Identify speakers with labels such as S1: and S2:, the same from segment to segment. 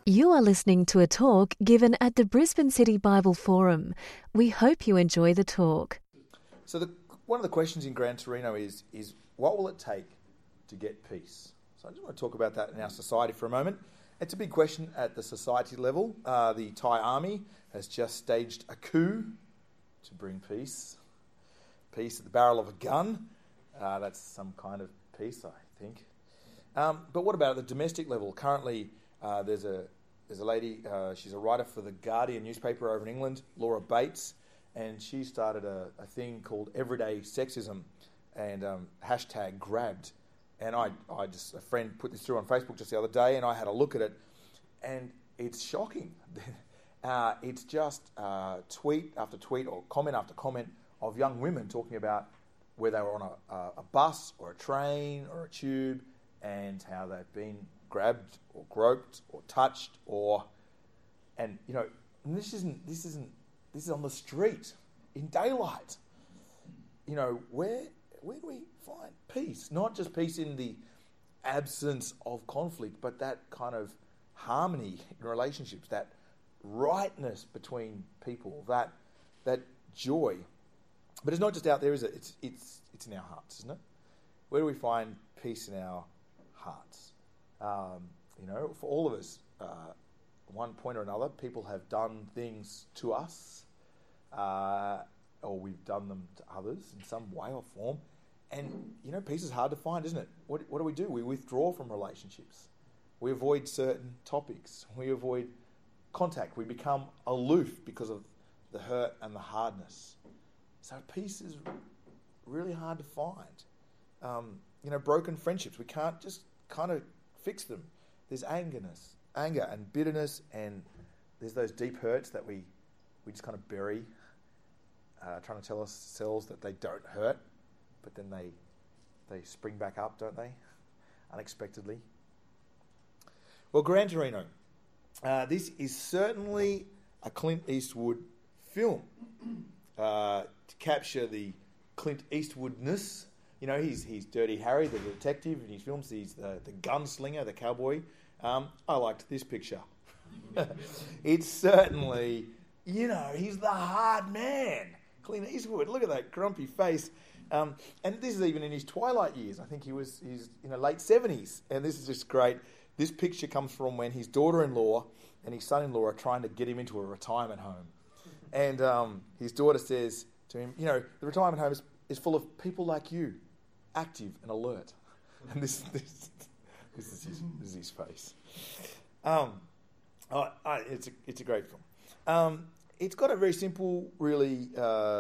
S1: You are listening to a talk given at the Brisbane City Bible Forum. We hope you enjoy the talk.
S2: So one of the questions in Gran Torino is what will it take to get peace? So I just want to talk about that in our society for a moment. It's a big question at the society level. The Thai army has just staged a coup to bring peace. Peace at the barrel of a gun. That's some kind of peace, I think. But what about at the domestic level? Currently, there's a lady, she's a writer for the Guardian newspaper over in England, Laura Bates, and she started a thing called Everyday Sexism and hashtag grabbed. And a friend put this through on Facebook just the other day, and I had a look at it, and it's shocking. It's just tweet after tweet or comment after comment of young women talking about where they were on a bus or a train or a tube and how they've been grabbed or groped or touched and this is on the street in daylight. Where do we find peace? Not just peace in the absence of conflict, but that kind of harmony in relationships, that rightness between people, that joy. But it's not just out there, is it? It's in our hearts, isn't it? Where do we find peace in our hearts? For all of us, at one point or another, people have done things to us, or we've done them to others in some way or form. And, peace is hard to find, isn't it? What do? We withdraw from relationships. We avoid certain topics. We avoid contact. We become aloof because of the hurt and the hardness. So peace is really hard to find. Broken friendships, we can't just kind of fix them. There's anger and bitterness, and there's those deep hurts that we just kind of bury, trying to tell ourselves that they don't hurt, but then they spring back up, don't they? Unexpectedly. Well, Gran Torino. This is certainly a Clint Eastwood film. To capture the Clint Eastwoodness. He's Dirty Harry, the detective, in his films. He's the gunslinger, the cowboy. I liked this picture. It's certainly, he's the hard man. Clint Eastwood, look at that grumpy face. And this is even in his twilight years. I think he's late 70s. And this is just great. This picture comes from when his daughter-in-law and his son-in-law are trying to get him into a retirement home. And his daughter says to him, the retirement home is full of people like you, active and alert. And this is his face. It's a great film. It's got a very simple, really.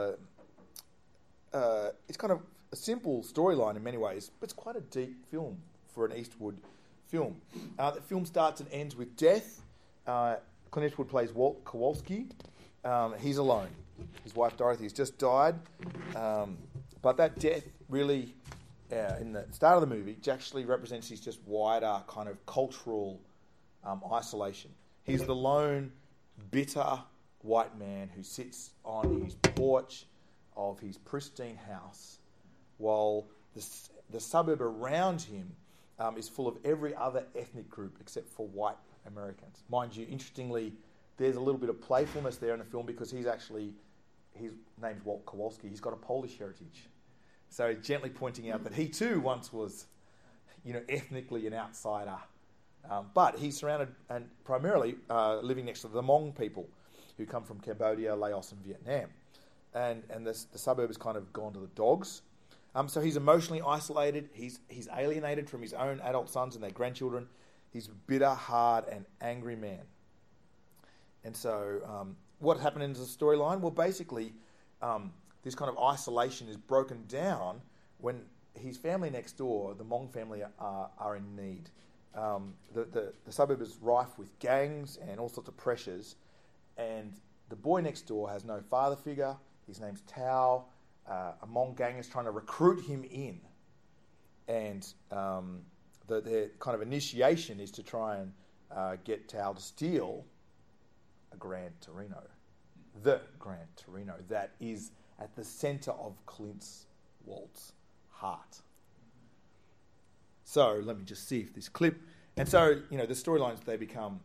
S2: It's kind of a simple storyline in many ways, but it's quite a deep film for an Eastwood film. The film starts and ends with death. Clint Eastwood plays Walt Kowalski. He's alone. His wife Dorothy has just died, but that death really, in the start of the movie, actually represents his just wider kind of cultural isolation. He's the lone, bitter white man who sits on his porch of his pristine house, while the suburb around him is full of every other ethnic group except for white Americans. Mind you, interestingly, there's a little bit of playfulness there in the film because his name's Walt Kowalski. He's got a Polish heritage. So gently pointing out that he too once was, ethnically an outsider. But he's surrounded and primarily living next to the Hmong people who come from Cambodia, Laos and Vietnam. And the suburb has kind of gone to the dogs. So he's emotionally isolated. He's alienated from his own adult sons and their grandchildren. He's a bitter, hard and angry man. And so what happened in the storyline? Well, basically, this kind of isolation is broken down when his family next door, the Hmong family, are in need. The suburb is rife with gangs and all sorts of pressures. And the boy next door has no father figure. His name's Tao. A Hmong gang is trying to recruit him in. And their kind of initiation is to try and get Tao to steal a Gran Torino. The Gran Torino that is at the centre of Walt's heart. So let me just see if this clip... And so, the storylines, they become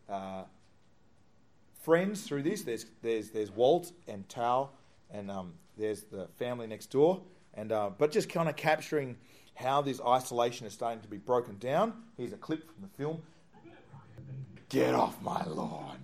S2: friends through this. There's Walt and Tao, and there's the family next door, and but just kind of capturing how this isolation is starting to be broken down. Here's a clip from the film. Get off my lawn.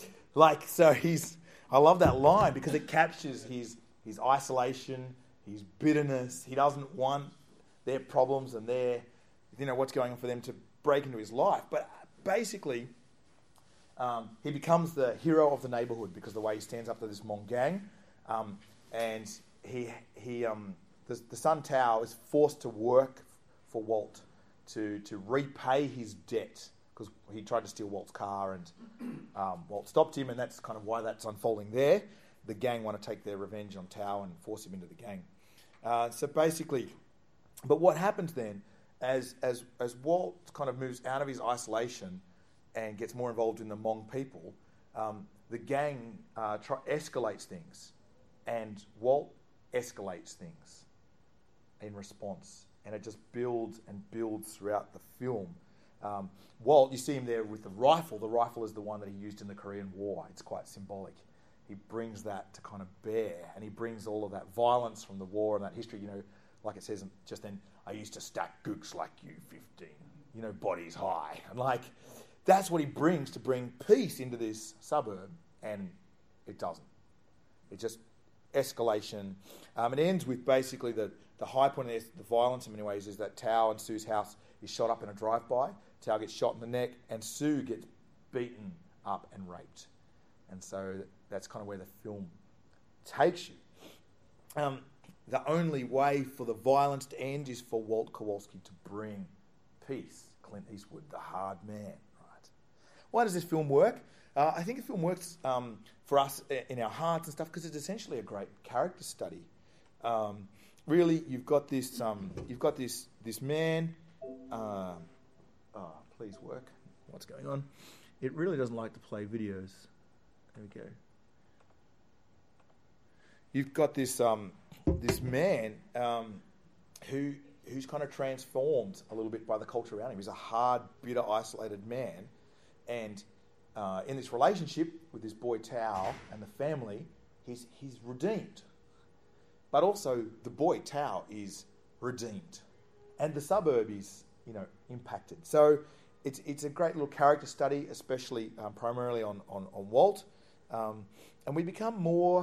S2: I love that line because it captures his isolation, his bitterness. He doesn't want their problems and what's going on for them to break into his life. But basically, he becomes the hero of the neighbourhood because of the way he stands up to this Hmong gang. And the son Tao is forced to work for Walt to repay his debt because he tried to steal Walt's car and Walt stopped him, and that's kind of why that's unfolding there. The gang want to take their revenge on Tao and force him into the gang. So basically, but what happens then, as Walt kind of moves out of his isolation and gets more involved in the Hmong people, the gang escalates things, and Walt escalates things in response, and it just builds and builds throughout the film. Walt, you see him there with the rifle. The rifle is the one that he used in the Korean War. It's quite symbolic. He brings that to kind of bear, and he brings all of that violence from the war and that history. Like it says just then, I used to stack gooks like you, 15. Bodies high, and that's what he brings to bring peace into this suburb, and it doesn't. It just escalation. It ends with basically the high point of the violence in many ways is that Tao and Sue's house is shot up in a drive-by. Tao gets shot in the neck, and Sue gets beaten up and raped. And so that's kind of where the film takes you. The only way for the violence to end is for Walt Kowalski to bring peace. Clint Eastwood, the hard man. Right? Why does this film work? I think the film works for us in our hearts and stuff because it's essentially a great character study. Really, you've got this man. Please work. What's going on? It really doesn't like to play videos. There we go. You've got this man who's kind of transformed a little bit by the culture around him. He's a hard, bitter, isolated man, and in this relationship with this boy Tao and the family, he's redeemed. But also the boy Tao is redeemed, and the suburb is impacted. So it's a great little character study, especially primarily on Walt, and we become more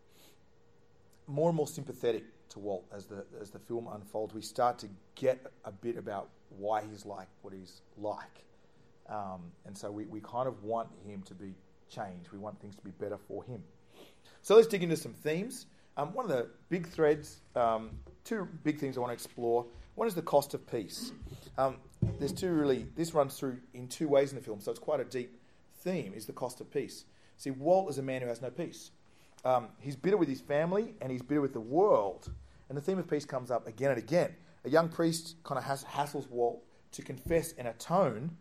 S2: and more sympathetic to Walt as the film unfolds. We start to get a bit about why he's like what he's like, and so we kind of want him to be changed. We want things to be better for him. So let's dig into some themes. One of the big threads, two big things I want to explore. One is the cost of peace. There's two really. This runs through in two ways in the film, so it's quite a deep theme. Is the cost of peace. See, Walt is a man who has no peace. He's bitter with his family and he's bitter with the world. And the theme of peace comes up again and again. A young priest kind of hassles Walt to confess and atone.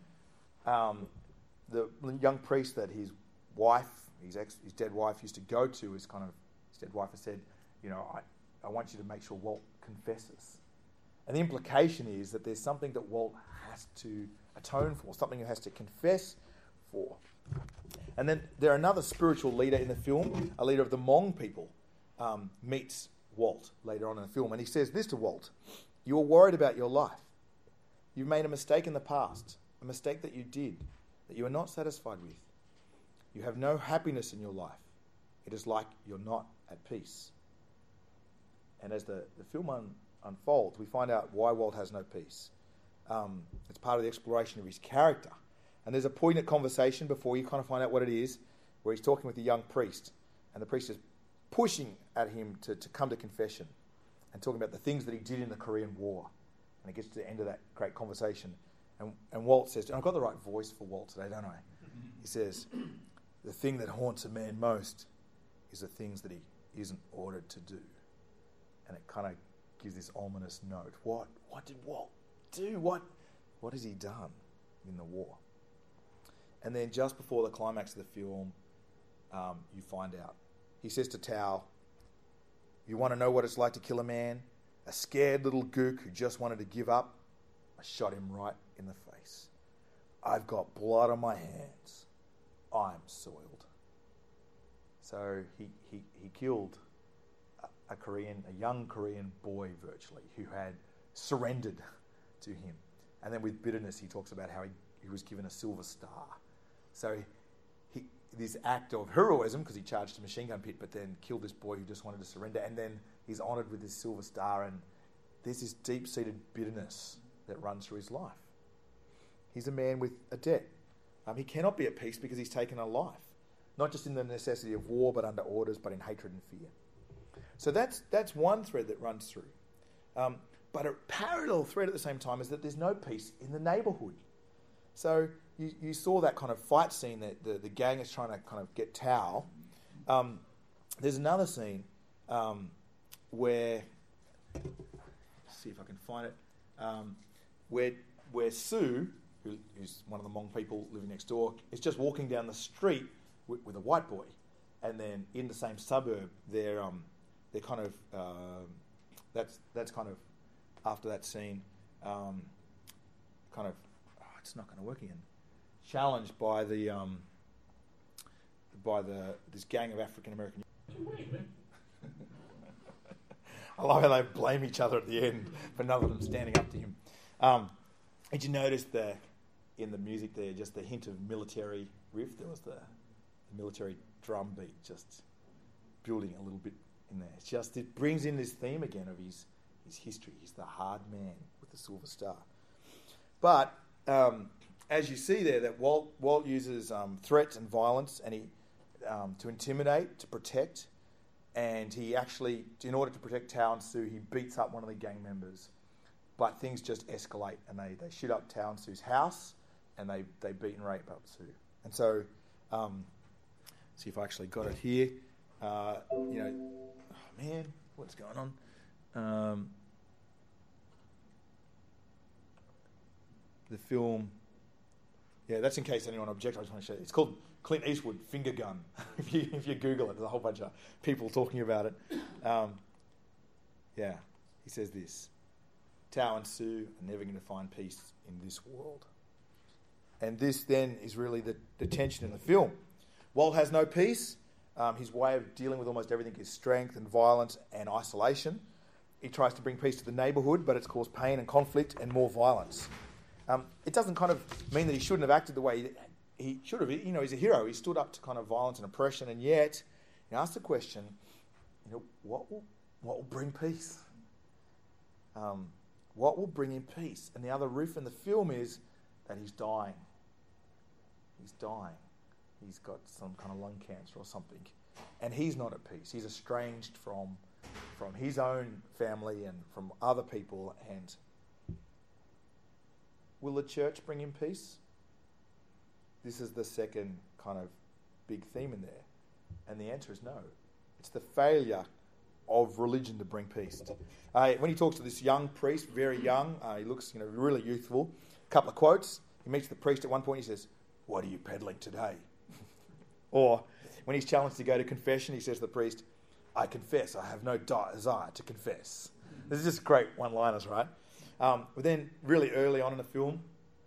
S2: The young priest that his wife, his dead wife, used to go to, his dead wife has said, I want you to make sure Walt confesses. And the implication is that there's something that Walt has to atone for, something he has to confess for. And then there are another spiritual leader in the film, a leader of the Hmong people, meets Walt later on in the film. And he says this to Walt: "You are worried about your life. You've made a mistake in the past, a mistake that you did, that you are not satisfied with. You have no happiness in your life. It is like you're not at peace." And as the film unfolds, we find out why Walt has no peace. It's part of the exploration of his character. And there's a poignant conversation before you kind of find out what it is, where he's talking with the young priest, and the priest is pushing at him to come to confession and talking about the things that he did in the Korean War. And it gets to the end of that great conversation. And Walt says, and I've got the right voice for Walt today, don't I? He says, "The thing that haunts a man most is the things that he isn't ordered to do." And it kind of gives this ominous note. What did Walt do? What has he done in the war? And then just before the climax of the film, you find out. He says to Tao, "You want to know what it's like to kill a man? A scared little gook who just wanted to give up? I shot him right in the face. I've got blood on my hands. I'm soiled. So he killed a young Korean boy virtually, who had surrendered to him. And then with bitterness, he talks about how he was given a silver star. So this act of heroism, because he charged a machine gun pit, but then killed this boy who just wanted to surrender, and then he's honoured with this silver star, and there's this deep-seated bitterness that runs through his life. He's a man with a debt. He cannot be at peace because he's taken a life, not just in the necessity of war, but under orders, but in hatred and fear. So that's one thread that runs through. But a parallel thread at the same time is that there's no peace in the neighbourhood. So you saw that kind of fight scene that the gang is trying to kind of get Tao. There's another scene where, let's see if I can find it, where Sue, who's one of the Hmong people living next door, is just walking down the street with a white boy, and then in the same suburb, they're kind of that's kind of after that scene, it's not going to work again. Challenged by this gang of African American. I love how they blame each other at the end for none of them standing up to him. Did you notice in the music there, just the hint of military riff? There was the military drum beat just building a little bit in there. It brings in this theme again of his history. He's the hard man with the silver star. But as you see there, that Walt uses threats and violence, and he to intimidate, to protect, and he actually, in order to protect Tao and Sue, he beats up one of the gang members. But things just escalate, and they shoot up Tao and Sue's house, and they beat and rape up Sue. And so, see if I actually got it here. What's going on? The film, that's in case anyone objects. I just want to show you. It's called Clint Eastwood Finger Gun. if you Google it, there's a whole bunch of people talking about it. He says this: Tao and Sue are never going to find peace in this world. And this then is really the tension in the film. Walt has no peace. His way of dealing with almost everything is strength and violence and isolation. He tries to bring peace to the neighbourhood, but it's caused pain and conflict and more violence. It doesn't kind of mean that he shouldn't have acted the way he should have. He's a hero. He stood up to kind of violence and oppression, and yet he asked the question, what will bring peace? What will bring him peace? And the other riff in the film is that he's dying. He's dying. He's got some kind of lung cancer or something. And he's not at peace. He's estranged from his own family and from other people. And will the church bring him peace? This is the second kind of big theme in there. And the answer is no. It's the failure of religion to bring peace. When he talks to this young priest, very young, he looks really youthful. A couple of quotes. He meets the priest at one point. He says, "What are you peddling today?" Or when he's challenged to go to confession, he says to the priest, "I confess, I have no desire to confess." This is just great one-liners, right? But then really early on in the film,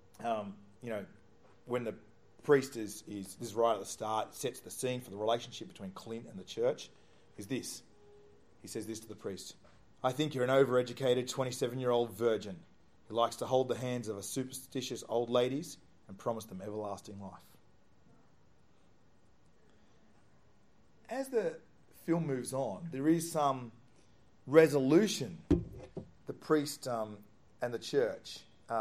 S2: when the priest is this is right at the start, sets the scene for the relationship between Clint and the church, is this. He says this to the priest: "I think you're an overeducated 27-year-old virgin who likes to hold the hands of a superstitious old ladies and promise them everlasting life." As the film moves on, there is some resolution. The priest and the church.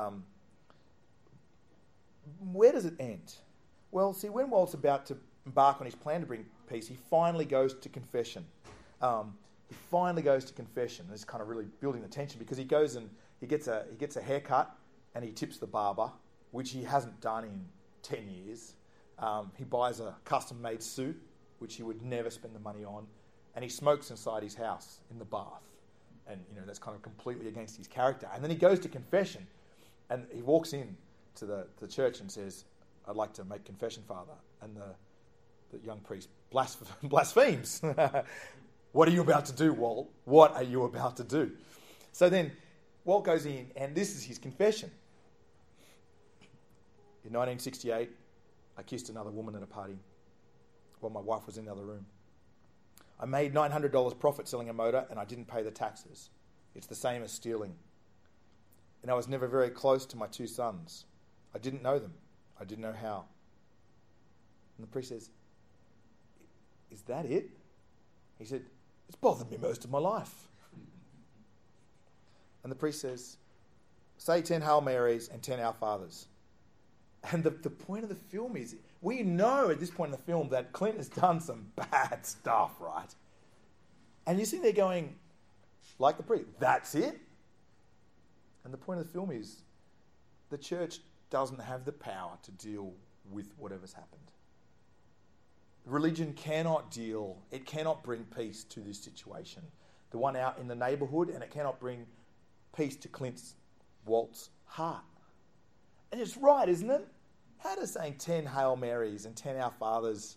S2: Where does it end? Well, see, when Walt's about to embark on his plan to bring peace, he finally goes to confession. He finally goes to confession. It's kind of really building the tension because he goes and he gets a haircut and he tips the barber, which he hasn't done in 10 years. He buys a custom-made suit, which he would never spend the money on, and he smokes inside his house in the bath. And, that's kind of completely against his character. And then he goes to confession, and he walks in to the church and says, "I'd like to make confession, Father." And the young priest blasphemes. "What are you about to do, Walt? What are you about to do?" So then Walt goes in, and this is his confession. "In 1968, I kissed another woman at a party while my wife was in the other room. I made $900 profit selling a motor and I didn't pay the taxes. It's the same as stealing. And I was never very close to my 2 sons. I didn't know them. I didn't know how. And the priest says, is that it? He said, it's bothered me most of my life. And the priest says, say 10 Hail Marys and 10 Our Fathers. And the point of the film is, we know at this point in the film that Clint has done some bad stuff, right? And you're sitting there going, like the priest, that's it? And the point of the film is, the church doesn't have the power to deal with whatever's happened. Religion cannot deal, it cannot bring peace to this situation. The one out in the neighbourhood, and it cannot bring peace to Walt's heart. And it's right, isn't it? How does saying 10 Hail Marys and 10 Our Fathers,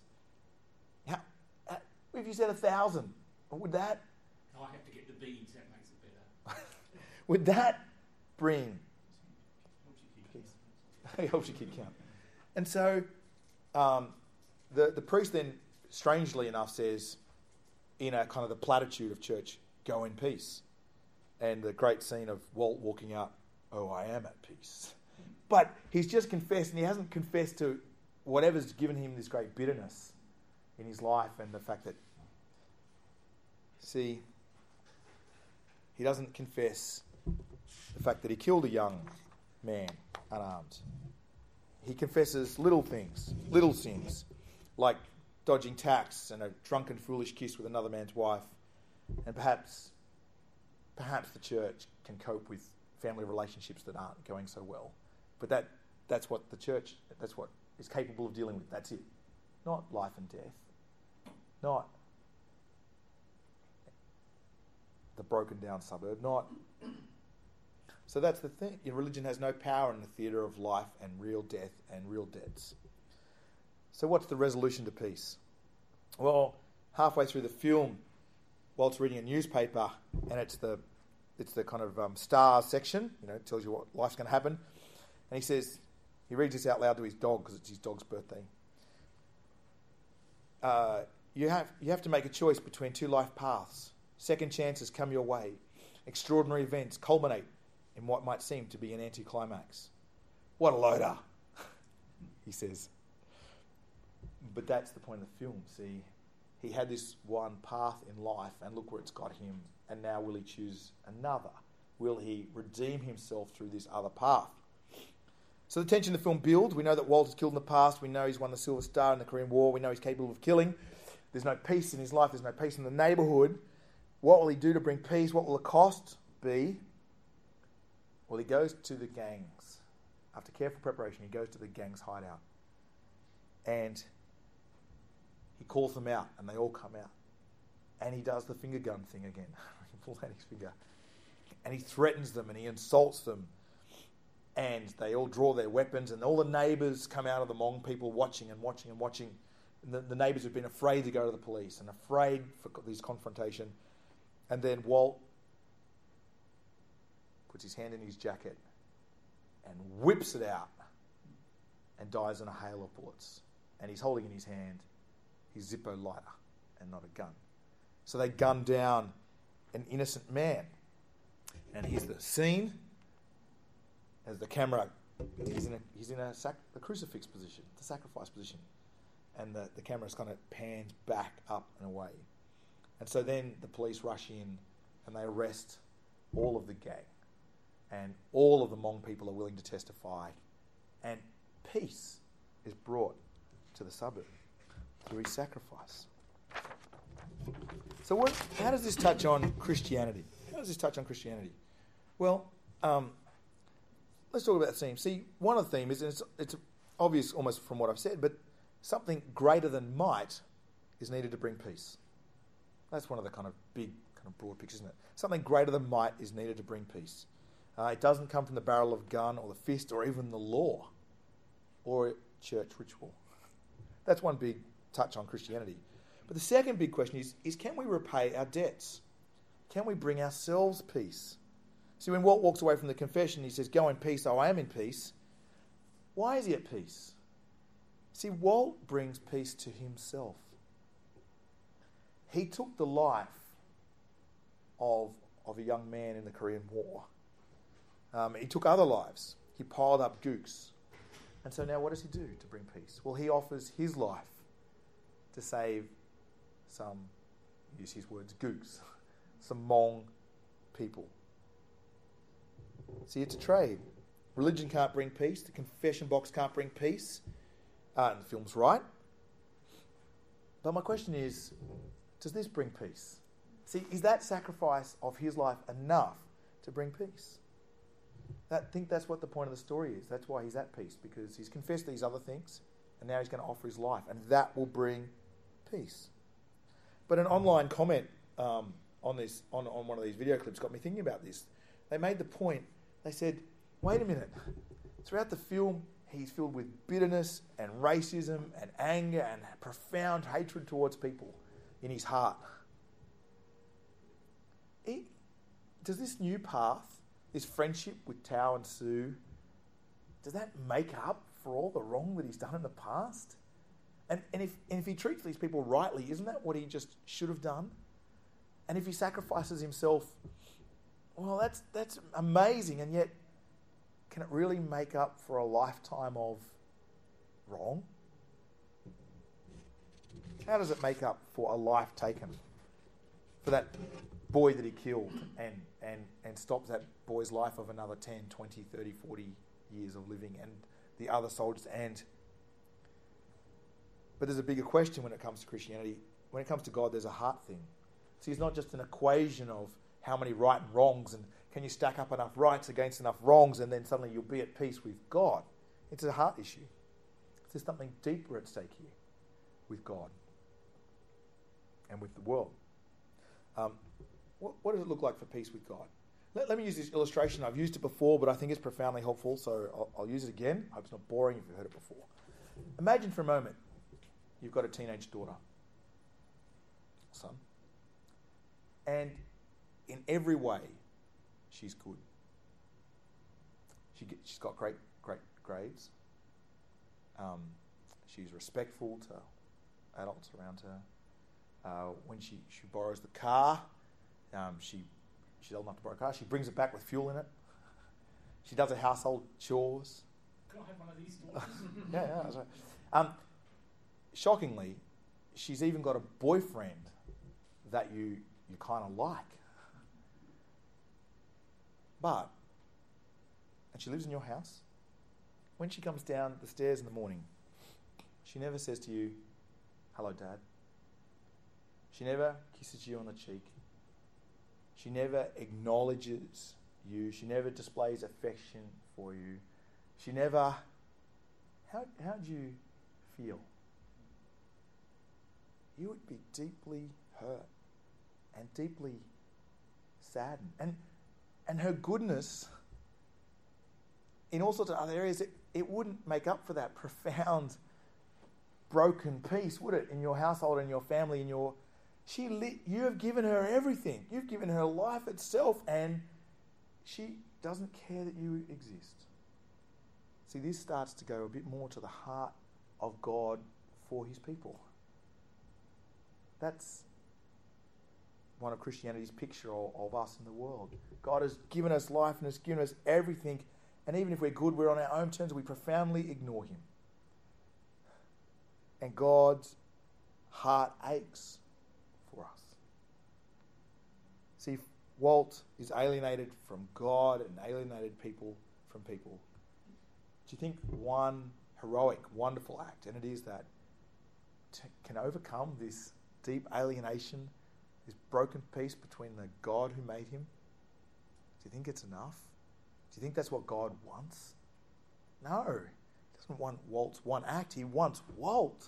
S2: if you said 1,000, would that?
S3: I have to get the beads, that makes it better.
S2: Would that bring peace? Helps your kid count. And so the priest then, strangely enough, says, in a kind of the platitude of church, go in peace. And the great scene of Walt walking out, oh, I am at peace. But he's just confessed, and he hasn't confessed to whatever's given him this great bitterness in his life, and the fact that, see, he doesn't confess the fact that he killed a young man unarmed. He confesses little things, little sins, like dodging tax and a drunken, foolish kiss with another man's wife. And perhaps the church can cope with family relationships that aren't going so well. But that's what the church, that's what is capable of dealing with. That's it. Not life and death. Not the broken down suburb. Not. So that's the thing. Your religion has no power in the theatre of life and real death and real debts. So what's the resolution to peace? Well, halfway through the film, Walt's reading a newspaper, and it's the kind of stars section. It tells you what life's going to happen. And he reads this out loud to his dog because it's his dog's birthday. You have to make a choice between 2 life paths. Second chances come your way. Extraordinary events culminate in what might seem to be an anticlimax. What a loader, he says. But that's the point of the film. See, he had this one path in life, and look where it's got him. And now will he choose another? Will he redeem himself through this other path? So the tension in the film builds. We know that Walt has killed in the past. We know he's won the Silver Star in the Korean War. We know he's capable of killing. There's no peace in his life. There's no peace in the neighbourhood. What will he do to bring peace? What will the cost be? Well, he goes to the gangs. After careful preparation, he goes to the gang's hideout. And he calls them out, and they all come out. And he does the finger gun thing again. He pulls out his finger. And he threatens them, and he insults them. And they all draw their weapons, and all the neighbours come out of the Hmong people watching and watching and watching. And the neighbours have been afraid to go to the police and afraid for this confrontation. And then Walt puts his hand in his jacket and whips it out and dies in a hail of bullets. And he's holding in his hand his Zippo lighter and not a gun. So they gun down an innocent man. And here's the scene as the camera, he's in a crucifix position, the sacrifice position. And the camera kind of pans back up and away. And so then the police rush in and they arrest all of the gang. And all of the Hmong people are willing to testify. And peace is brought to the suburb through his sacrifice. So how does this touch on Christianity? Well, let's talk about the theme. See, one of the themes is, and it's obvious almost from what I've said, but something greater than might is needed to bring peace. That's one of the kind of big, kind of broad pictures, isn't it? Something greater than might is needed to bring peace. It doesn't come from the barrel of a gun or the fist or even the law or church ritual. That's one big touch on Christianity. But the second big question is can we repay our debts? Can we bring ourselves peace? See, when Walt walks away from the confession, he says, go in peace, oh, I am in peace. Why is he at peace? See, Walt brings peace to himself. He took the life of a young man in the Korean War. He took other lives. He piled up gooks. And so now what does he do to bring peace? Well, he offers his life to save some, use his words, gooks, some Hmong people. See, it's a trade. Religion can't bring peace. The confession box can't bring peace. And the film's right. But my question is, does this bring peace? See, is that sacrifice of his life enough to bring peace? I think that's what the point of the story is. That's why he's at peace, because he's confessed these other things, and now he's going to offer his life, and that will bring peace. But an online comment on one of these video clips got me thinking about this. They made the point. They said, wait a minute. Throughout the film, he's filled with bitterness and racism and anger and profound hatred towards people in his heart. Does this new path, this friendship with Tao and Sue, does that make up for all the wrong that he's done in the past? And if he treats these people rightly, isn't that what he just should have done? And if he sacrifices himself, well, that's amazing. And yet, can it really make up for a lifetime of wrong? How does it make up for a life taken? For that boy that he killed and stops that boy's life of another 10, 20, 30, 40 years of living, and the other soldiers. But there's a bigger question when it comes to Christianity. When it comes to God, there's a heart thing. See, it's not just an equation of how many right and wrongs and can you stack up enough rights against enough wrongs and then suddenly you'll be at peace with God. It's a heart issue. There's something deeper at stake here with God and with the world. What does it look like for peace with God? Let me use this illustration. I've used it before, but I think it's profoundly helpful, so I'll use it again. I hope it's not boring if you've heard it before. Imagine for a moment you've got a teenage daughter, son, and in every way she's good. She's got great grades. She's respectful to adults around her. When she borrows the car, she's old enough to borrow a car. She brings it back with fuel in it. She does her household chores.
S3: Can I have one of these daughters?
S2: Yeah, that's right. Shockingly, she's even got a boyfriend that you kind of like. And she lives in your house. When she comes down the stairs in the morning, she never says to you, "Hello, Dad." She never kisses you on the cheek. She never acknowledges you. She never displays affection for you. She never... How do you feel? You would be deeply hurt and deeply saddened. And her goodness, in all sorts of other areas, it wouldn't make up for that profound broken peace, would it? In your household, in your family, you have given her everything. You've given her life itself, and she doesn't care that you exist. See, this starts to go a bit more to the heart of God for his people. That's one of Christianity's picture of us in the world. God has given us life and has given us everything, and even if we're good, we're on our own terms, we profoundly ignore him. And God's heart aches for us. See, Walt is alienated from God and alienated people from people. Do you think one heroic, wonderful act, and it is that, can overcome this deep alienation, this broken peace between the God who made him? Do you think it's enough? Do you think that's what God wants? No. He doesn't want Walt's one act. He wants Walt.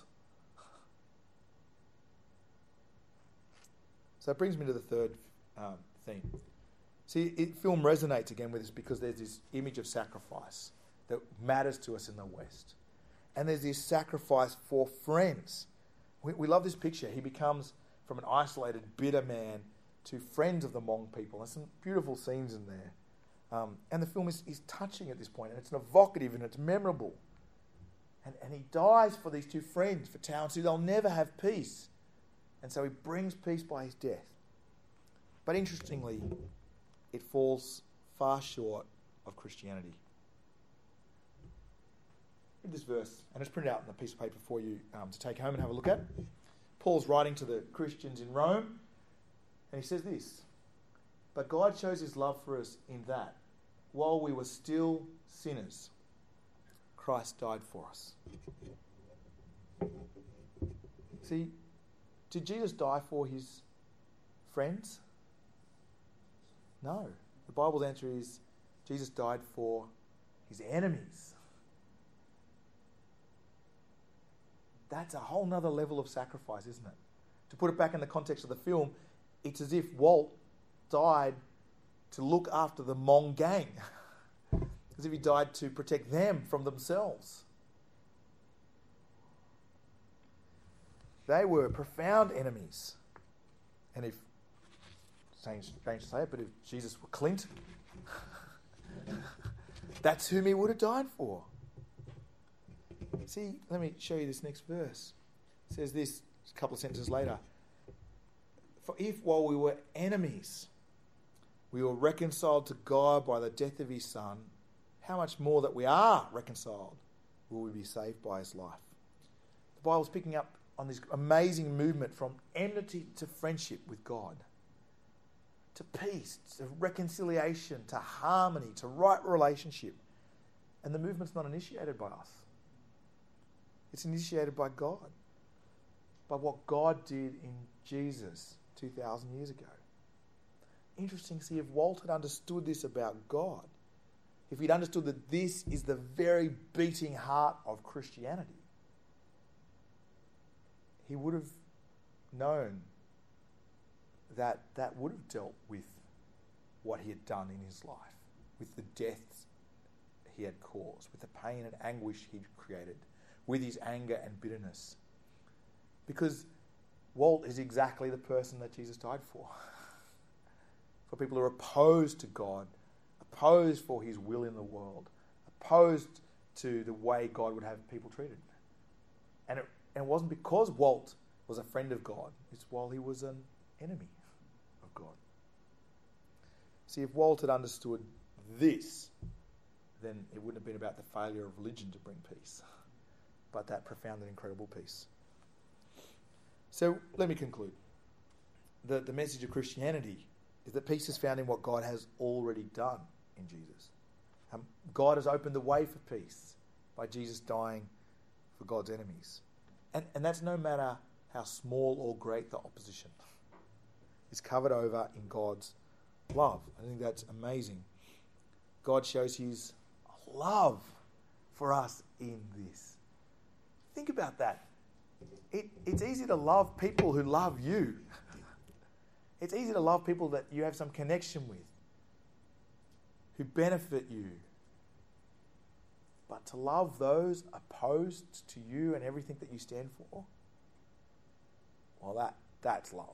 S2: So that brings me to the third theme. See, film resonates again with us because there's this image of sacrifice that matters to us in the West. And there's this sacrifice for friends. We love this picture. He becomes from an isolated, bitter man to friends of the Hmong people. There's some beautiful scenes in there. And the film is touching at this point, and it's evocative and it's memorable. And he dies for these two friends, for Tao and Sue. They'll never have peace. And so he brings peace by his death. But interestingly, it falls far short of Christianity. Read this verse, and it's printed out on a piece of paper for you to take home and have a look at. Paul's writing to the Christians in Rome, and he says this: "But God shows his love for us in that, while we were still sinners, Christ died for us." See, did Jesus die for his friends? No. The Bible's answer is Jesus died for his enemies. That's a whole nother level of sacrifice, isn't it? To put it back in the context of the film, it's as if Walt died to look after the Hmong gang. As if he died to protect them from themselves. They were profound enemies. And if, strange to say it, but if Jesus were Clint, that's whom he would have died for. See, let me show you this next verse. It says this a couple of sentences later. "For if while we were enemies, we were reconciled to God by the death of his Son, how much more that we are reconciled will we be saved by his life?" The Bible's picking up on this amazing movement from enmity to friendship with God, to peace, to reconciliation, to harmony, to right relationship. And the movement's not initiated by us. It's initiated by God, by what God did in Jesus 2,000 years ago. Interesting to see if Walt had understood this about God, if he'd understood that this is the very beating heart of Christianity, he would have known that that would have dealt with what he had done in his life, with the deaths he had caused, with the pain and anguish he'd created, with his anger and bitterness. Because Walt is exactly the person that Jesus died for. For people who are opposed to God, opposed for his will in the world, opposed to the way God would have people treated. And it wasn't because Walt was a friend of God, it's while he was an enemy of God. See, if Walt had understood this, then it wouldn't have been about the failure of religion to bring peace, but that profound and incredible peace. So let me conclude. The message of Christianity is that peace is found in what God has already done in Jesus. God has opened the way for peace by Jesus dying for God's enemies. And that's no matter how small or great the opposition. It's covered over in God's love. I think that's amazing. God shows his love for us in this. Think about that. It's easy to love people who love you. It's easy to love people that you have some connection with, who benefit you. But to love those opposed to you and everything that you stand for, well, that's love.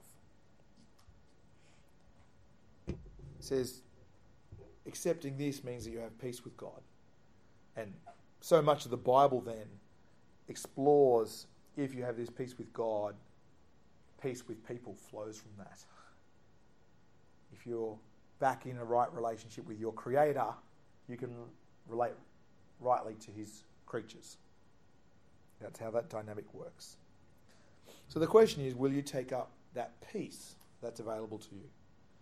S2: It says, accepting this means that you have peace with God. And so much of the Bible then explores, if you have this peace with God, peace with people flows from that. If you're back in a right relationship with your Creator, you can relate rightly to his creatures. That's how that dynamic works. So the question is, will you take up that peace that's available to you?